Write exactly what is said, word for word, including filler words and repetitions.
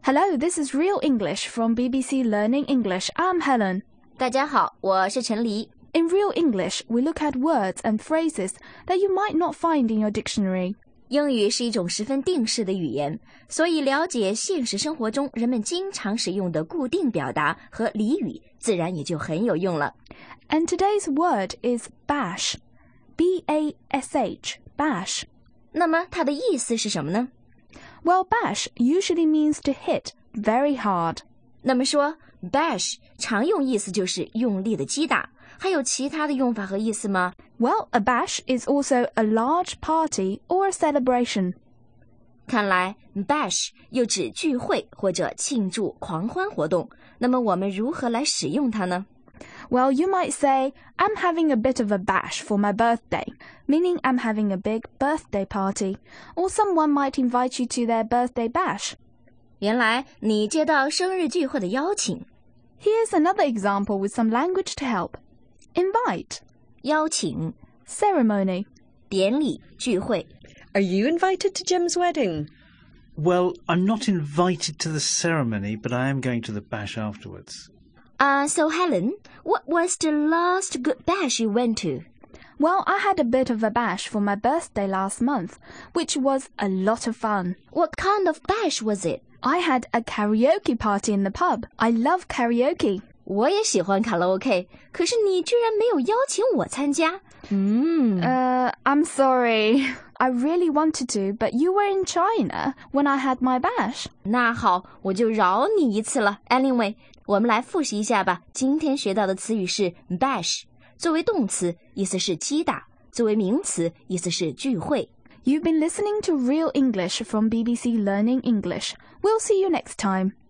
Hello, this is Real English from B B C Learning English. I'm Helen. 大家好，我是陈黎。 In Real English, we look at words and phrases that you might not find in your dictionary. 英语是一种十分定式的语言，所以了解现实生活中人们经常使用的固定表达和俚语，自然也就很有用了。 And today's word is bash. B A S H, bash. 那么它的意思是什么呢？ Well, bash usually means to hit very hard. 那么说 bash 常用意思就是用力的击打，还有其他的用法和意思吗？ Well, a bash is also a large party or a celebration. 看来 bash 又指聚会或者庆祝狂欢活动，那么我们如何来使用它呢？ Well, you might say, I'm having a bit of a bash for my birthday, meaning I'm having a big birthday party, or someone might invite you to their birthday bash. 原来你接到生日聚会的邀请。 Here's another example with some language to help. Invite, 邀请 ceremony. 典礼聚会。 Are you invited to Jim's wedding? Well, I'm not invited to the ceremony, but I am going to the bash afterwards. Uh, so Helen, what was the last good bash you went to? Well, I had a bit of a bash for my birthday last month, which was a lot of fun. What kind of bash was it? I had a karaoke party in the pub. I love karaoke. 我也喜欢卡拉 OK， 可是你居然没有邀请我参加。嗯 Uh, I'm sorry. I really wanted to, but you were in China when I had my bash. 那好，我就饶你一次了。Anyway， 我们来复习一下吧。今天学到的词语是 bash， 作为动词，意思是击打；作为名词，意思是聚会。 You've been listening to Real English from B B C Learning English. We'll see you next time.